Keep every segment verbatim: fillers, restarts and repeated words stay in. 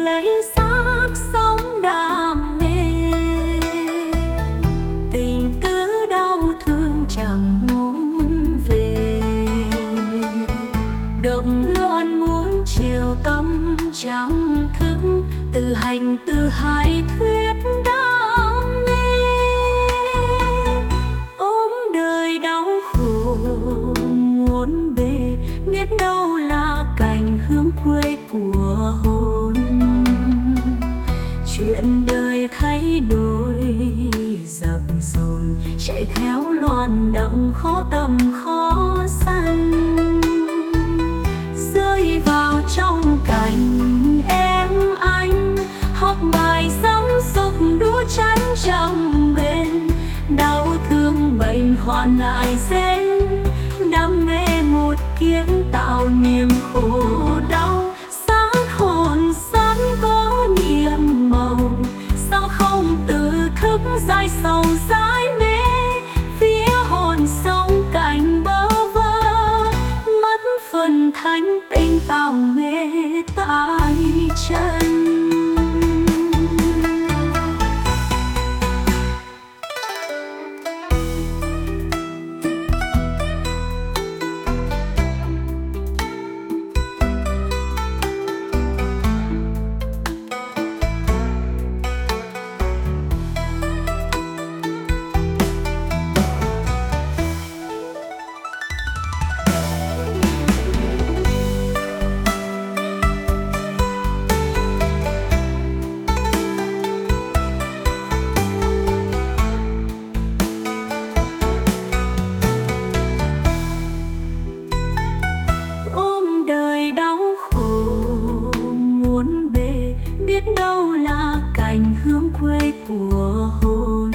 lấy xác sống đam mê. Tình cứ đau thương chẳng muốn về, động loạn muốn chiều tâm chẳng thức, từ hành từ hai thuyết đam mê. Ôm đời đau khổ muốn về, biết đâu là cảnh hương quê của hồn. Chuyện đời thay đổi dập dồn, chạy theo loạn động khó tầm khó săn, rơi vào trong cảnh em anh học bài sống sục đũa chắn trong bên. Đau thương bệnh hoạn lại dễ, đam mê một kiếp tạo niềm khổ đau. Xác hồn sẵn có nhiệm màu, sao không tự thức dãi sầu dãi mê. Phía hồn sống cảnh bơ vơ, mất phần thánh tình tạo mê tay chân. Biết đâu là cảnh hương quê của hồn.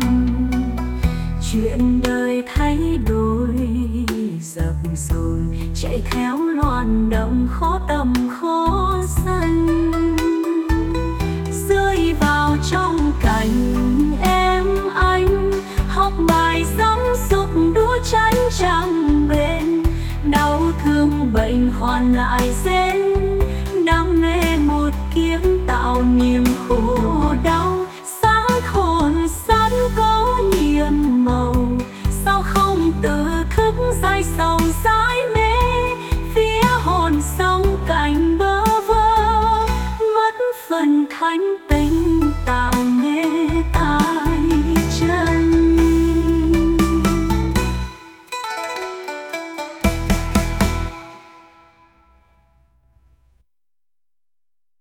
Chuyện đời thay đổi dập dồn, chạy theo loạn động khó tầm khó săn, rơi vào trong cảnh em anh học bài sống sục đũa chắn chẳng bền. Đau thương bệnh hoạn lại dễ, đam mê một kiếp tạo niềm khổ đau. Xác hồn sẵn có nhiệm màu, sao không tự thức dãi sầu dãi mê. Phía hồn sống cảnh bơ vơ, mất phần thánh tình tạo mê